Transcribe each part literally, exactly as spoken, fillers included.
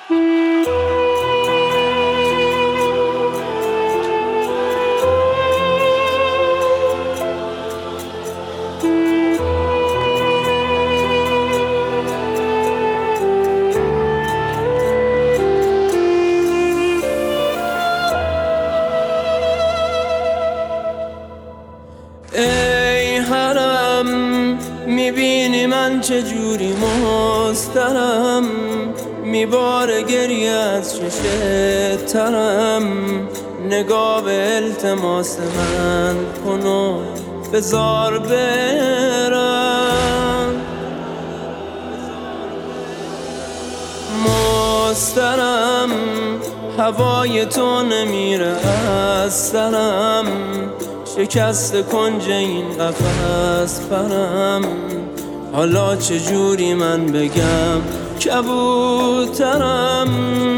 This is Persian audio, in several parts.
ای حرم میبینی من چجوری مضطرم، میباره گریه از چشت ترم. نگاه به التماس من کن و بذار برم. مضطرم هوای تو نمیره از سرم، شکست کنج این قفس پرم. حالا چجوری من بگم کبوترم؟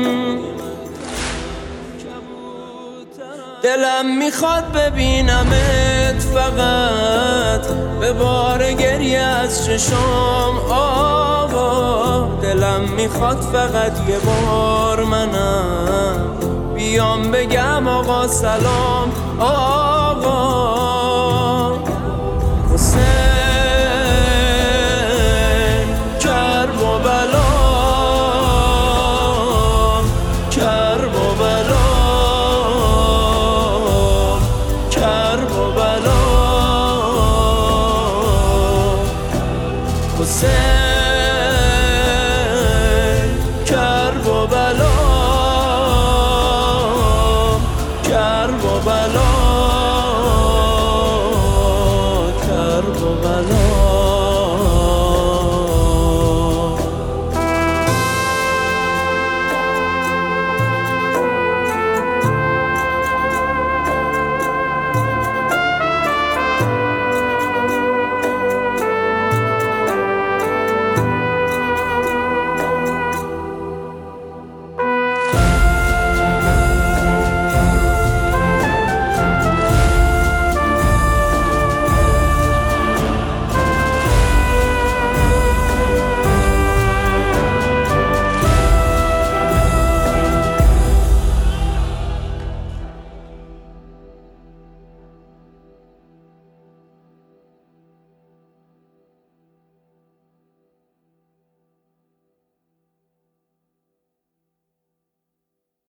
دلم میخواد ببینمت فقط، به بار گریه از چشام آقا. دلم میخواد فقط یه بار منم بیام بگم آقا سلام آقا. حسین کرب و بلا، کرب و بلا، کرب و بلا. حسین